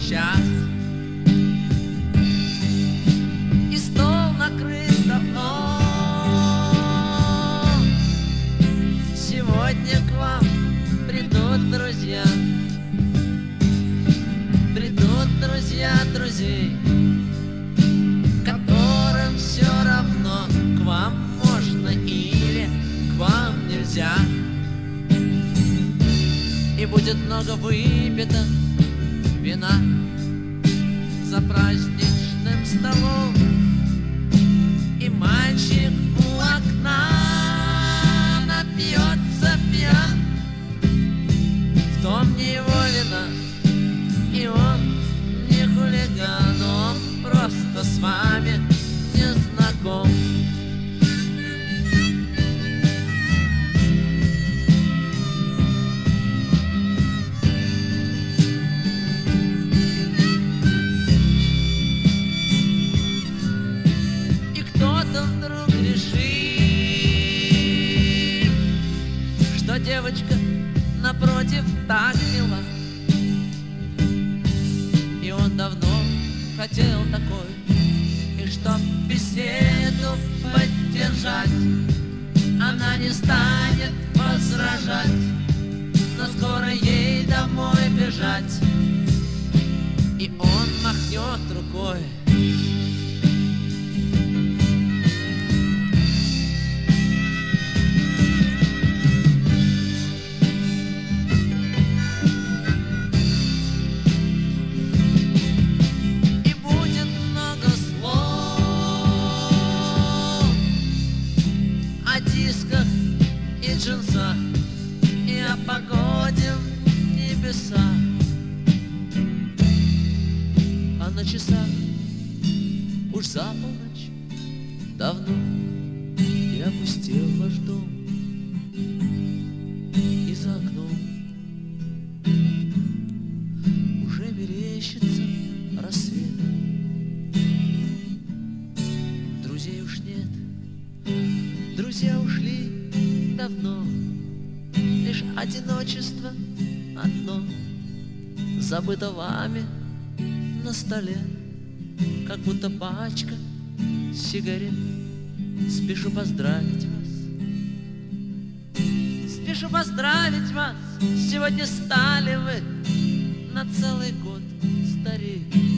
час, и стол накрыт давно. Сегодня к вам придут друзья, придут друзья друзей, которым все равно, к вам можно или к вам нельзя. И будет много выпито вина за праздничным столом, и мальчик у окна напьется пьян. В том не его вина, и он не хулиган, он просто с вами не знаком. И кто-то вдруг решит, что девочка напротив так мила, и он давно хотел такой, и чтоб беседу поддержать, она не станет возражать, но скоро ей домой бежать. И он махнет рукой. И джинса, и о погоде в небеса. А на часах уж за полночь давно, и опустел ваш дом, и за окном уже мерещится рассвет. Друзей уж нет, друзья ушли давно, лишь одиночество одно забыто вами на столе, как будто пачка сигарет. Спешу поздравить вас, спешу поздравить вас, сегодня стали вы на целый год старее.